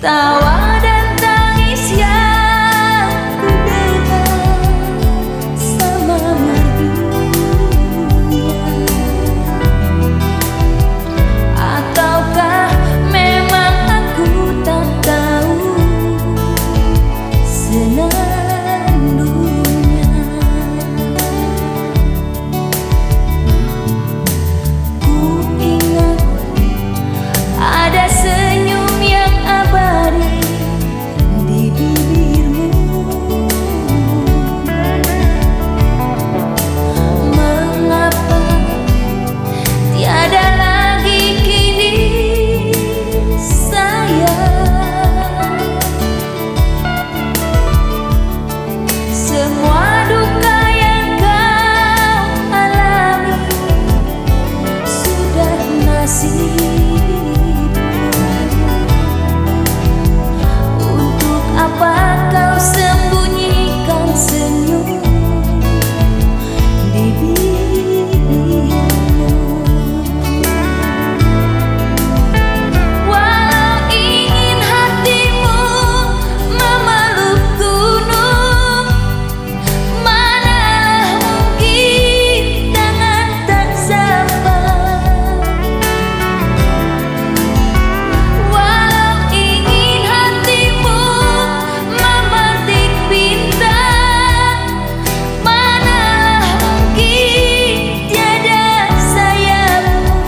tawa dan tangis yang ku dengar sama merdunya. Ataukah memang aku tak tahu senandungnya. Ku ingat ada senyum yang abadi di bibirmu. Mengapa tiada lagi kini sayang? Semua duka yang kau alami sudah nasibmu. Untuk apa kau sembunyikan senyum di bibirmu? Walau ingin hatimu memeluk gunung, manalah mungkin tangan tak sampai. Walau ingin hatimu memetik bintang, manalah mungkin tiada sayapmu.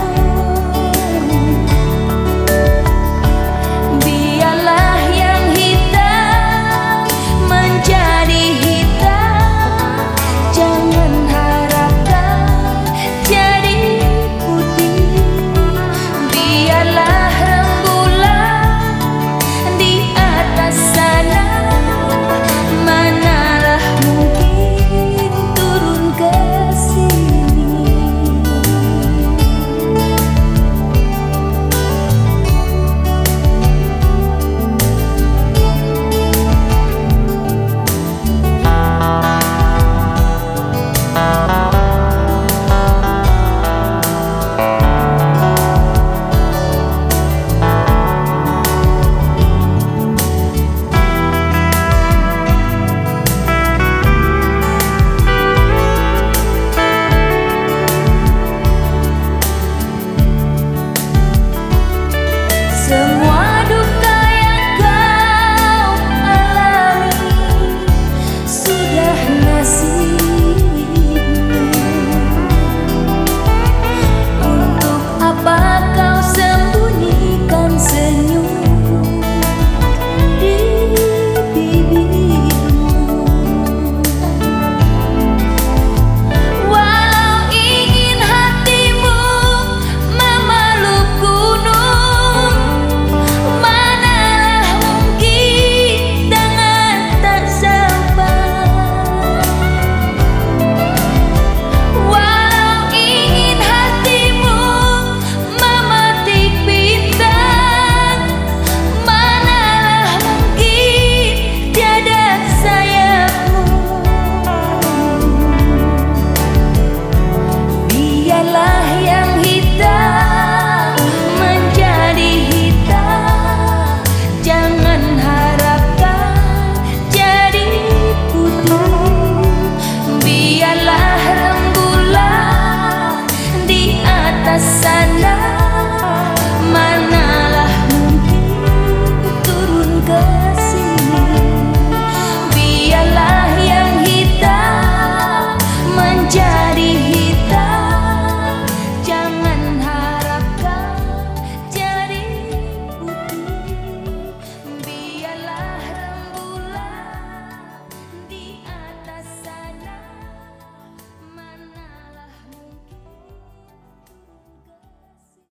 Biarlah yang hitam menjadi hitam, jangan harapkan jadi putih. Biarlah rembulan di atas sana, manalah mungkin turun ke sini. Semua